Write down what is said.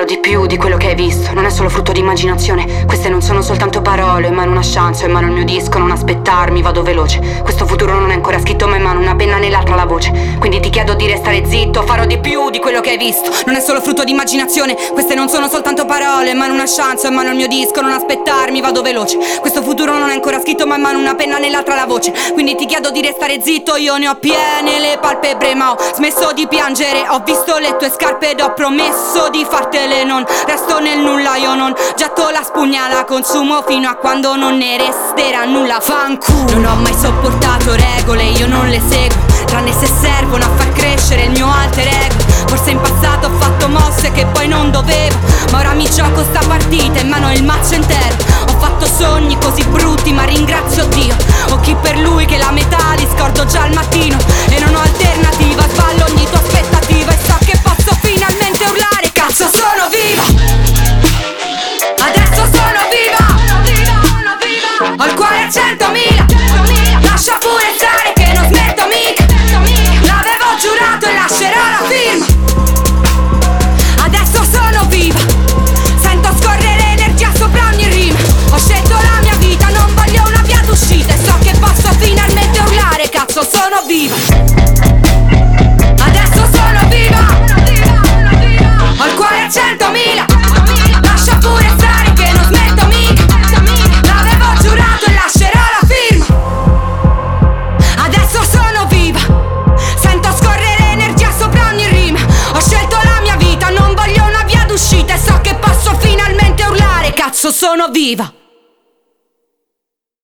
di più di quello che hai visto. Non è solo frutto di immaginazione. Queste non sono soltanto parole. Ho in mano una chance, ho in mano il mio disco. Non aspettarmi, vado veloce. Questo futuro non è ancora scritto, ma in mano una penna, nell'altra la voce. Quindi ti chiedo di restare zitto. Farò di più di quello che hai visto. Non è solo frutto di immaginazione. Queste non sono soltanto parole. Ho in mano una chance, ho in mano il mio disco. Non aspettarmi, vado veloce. Questo futuro non è ancora scritto, ma in mano una penna, nell'altra la voce. Quindi ti chiedo di restare zitto. Io ne ho piene le palpebre, ma ho smesso di piangere. Ho visto le tue scarpe ed ho promesso di fartele. Non resto nel nulla, io non getto la spugna, la consumo fino a quando non ne resterà nulla. Fanculo. Non ho mai sopportato regole, io non le seguo, tranne se servono a far crescere il mio alter ego. Forse in passato ho fatto mosse che poi non dovevo, ma ora mi gioco sta partita, in mano il mazzo intero. Ho fatto sogni così brutti, ma ringrazio Dio. Ho chi per lui che la metà li scordo già al mattino. E non ho alternativa, sballo ogni tua aspettativa. E so che posso finalmente urlare, cazzo sono viva. Adesso sono viva. Ho il cuore a 100.000. Lascia pure stare che non smetto mica. L'avevo giurato e lascerò la firma. Adesso sono viva. Sento scorrere energia sopra ogni rima. Ho scelto la mia vita, non voglio una via d'uscita. E so che posso finalmente urlare, cazzo sono viva. Adesso sono viva. Ho il cuore a 100.000. Lascia pure stare che non smetto mica. L'avevo giurato e lascerò la firma. Adesso sono viva. Sento scorrere energia sopra ogni rima. Ho scelto la mia vita, non voglio una via d'uscita. E so che posso finalmente urlare, cazzo sono viva.